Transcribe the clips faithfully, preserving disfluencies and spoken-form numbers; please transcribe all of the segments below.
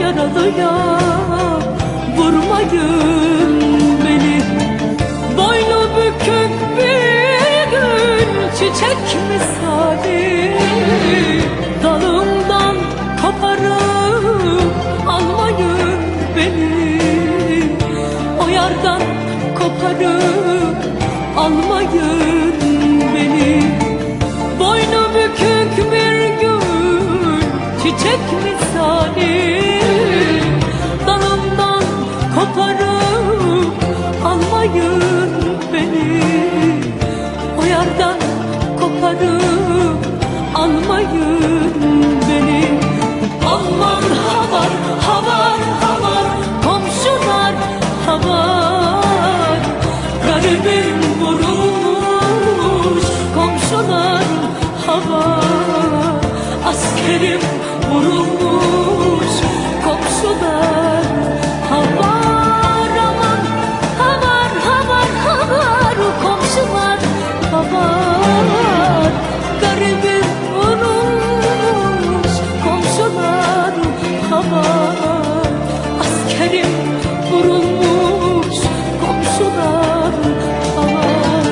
yaralıya vurmayın beni. Boynu bükük bir gül çiçek misali, dalımdan koparıp almayın beni. O yardan koparıp almayın beni. Boynu bükük bir gül çiçek misali, dalımdan koparıp almayın beni. O yardan koparıp almayın beni. Aman havar havar havar, komşular havar. Garibim vurulmuş, komşular havar. Askerim vurulmuş, komşular havar. Aman havar havar havar, komşular havar. Garibim vurulmuş, komşular havar. Askerim vurulmuş, komşular havar.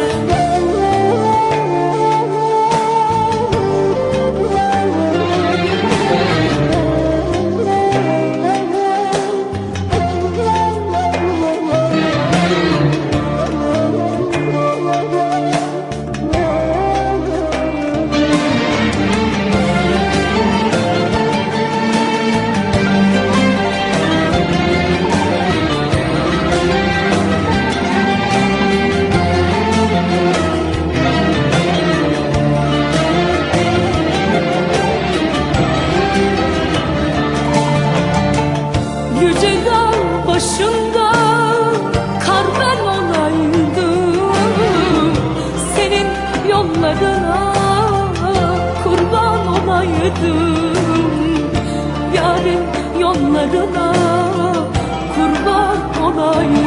Yüce dağ başında kar ben olaydım, senin yollarına kurban olaydım. Yarın yollarına kurban olaydım.